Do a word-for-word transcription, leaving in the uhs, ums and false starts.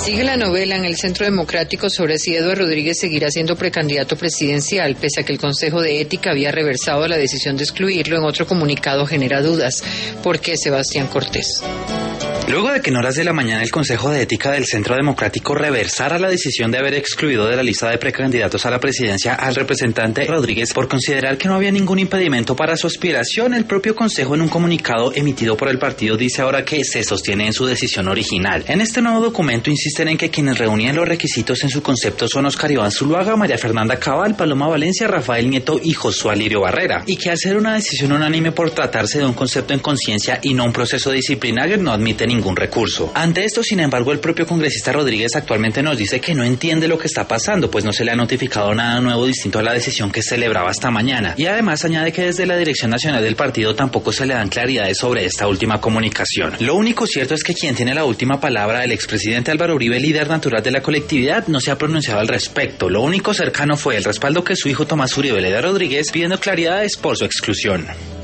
Sigue la novela en el Centro Democrático sobre si Eduardo Rodríguez seguirá siendo precandidato presidencial, pese a que el Consejo de Ética había reversado la decisión de excluirlo. En otro comunicado genera dudas. ¿Por qué, Sebastián Cortés? Luego de que en horas de la mañana el Consejo de Ética del Centro Democrático reversara la decisión de haber excluido de la lista de precandidatos a la presidencia al representante Rodríguez por considerar que no había ningún impedimento para su aspiración, el propio Consejo en un comunicado emitido por el partido dice ahora que se sostiene en su decisión original. En este nuevo documento insisten en que quienes reunían los requisitos en su concepto son Oscar Iván Zuluaga, María Fernanda Cabal, Paloma Valencia, Rafael Nieto y Josué Alirio Barrera, y que al ser una decisión unánime por tratarse de un concepto en conciencia y no un proceso disciplinario no admite ningún recurso. Ante esto, sin embargo, el propio congresista Rodríguez actualmente nos dice que no entiende lo que está pasando, pues no se le ha notificado nada nuevo distinto a la decisión que celebraba esta mañana. Y además añade que desde la Dirección Nacional del partido tampoco se le dan claridades sobre esta última comunicación. Lo único cierto es que quien tiene la última palabra, el expresidente Álvaro Uribe, líder natural de la colectividad, no se ha pronunciado al respecto. Lo único cercano fue el respaldo que su hijo Tomás Uribe le da a Rodríguez pidiendo claridades por su exclusión.